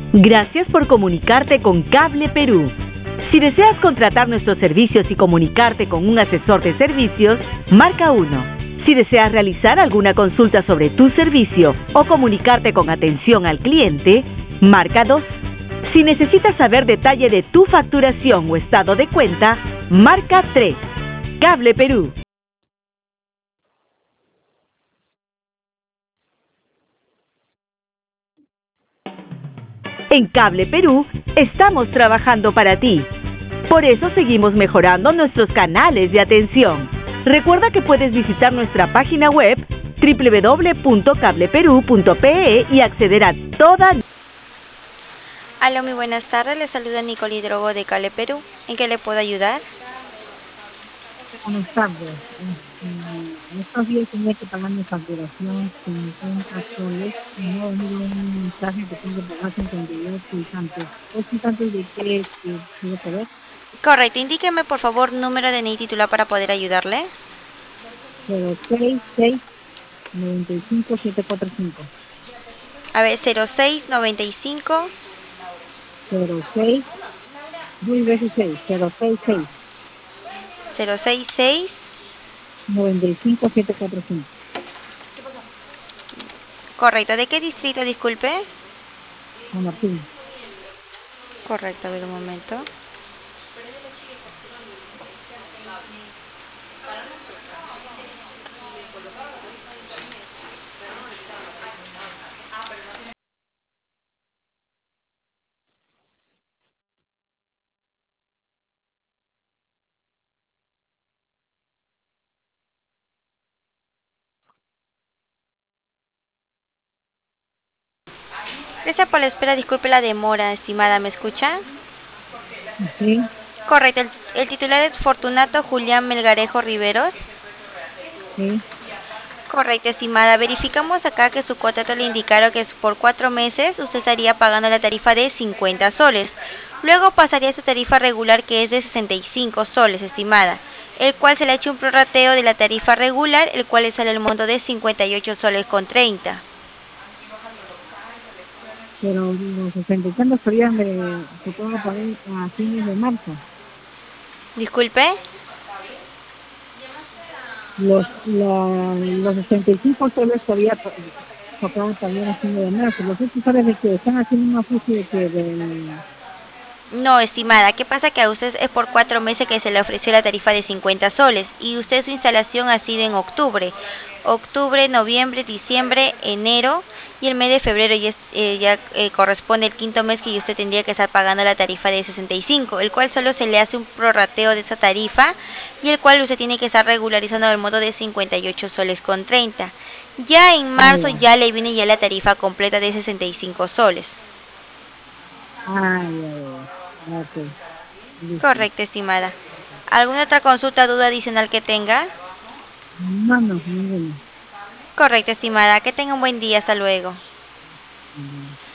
Gracias por comunicarte con Cable Perú. Si deseas contratar nuestros servicios y comunicarte con un asesor de servicios, marca 1. Si deseas realizar alguna consulta sobre tu servicio o comunicarte con atención al cliente, marca 2. Si necesitas saber detalle de tu facturación o estado de cuenta, marca 3. Cable Perú. En Cable Perú estamos trabajando para ti. Por eso seguimos mejorando nuestros canales de atención. Recuerda que puedes visitar nuestra página web www.cableperú.pe y acceder a toda... Aló, muy buenas tardes. Le saluda Nicole Hidrogo de Cable Perú. ¿En qué le puedo ayudar? Buenas tardes. Estos días tenía que pagar mi facturación 50 soles y no ha venido un mensaje que tengo que pagar 58 y tantos. ¿Es y tantos de qué quiero saber? Correcto. Indíqueme, por favor, número de NIE titular para poder ayudarle. 066 95 745. A ver, 0695 06 10 veces 6. 066 066. 95 745. Correcto. ¿De qué distrito, disculpe? San Martín. Correcto, a ver un momento. Gracias por la espera, disculpe la demora, estimada, ¿me escucha? Sí, Correcto, el titular es Fortunato Julián Melgarejo Riveros. sí. Correcto, estimada. Verificamos acá que su contrato le indicaron que es por 4 meses usted estaría pagando la tarifa de 50 soles. Luego pasaría a su tarifa regular que es de 65 soles, estimada, el cual se le ha hecho un prorrateo de la tarifa regular, el cual le sale el monto de 58 soles con 30. Pero los 60 y tantos todavía me tocaba pagar a fines de marzo. Disculpe. Los 65 soles todavía tocaban también a fin de marzo. Los 8 soles de que están haciendo un ajuste de que No, estimada, ¿qué pasa? Que a usted es por 4 meses que se le ofreció la tarifa de 50 soles y usted su instalación ha sido en octubre. Octubre, noviembre, diciembre, enero y el mes de febrero ya corresponde el quinto mes que usted tendría que estar pagando la tarifa de 65, el cual solo se le hace un prorrateo de esa tarifa y el cual usted tiene que estar regularizando al modo de 58 soles con 30. Ya en marzo ya le viene ya la tarifa completa de 65 soles. Ok, listo. Correcto, estimada. ¿Alguna otra consulta, duda adicional que tenga? No, ninguno. Correcto, estimada. Que tenga un buen día. Hasta luego.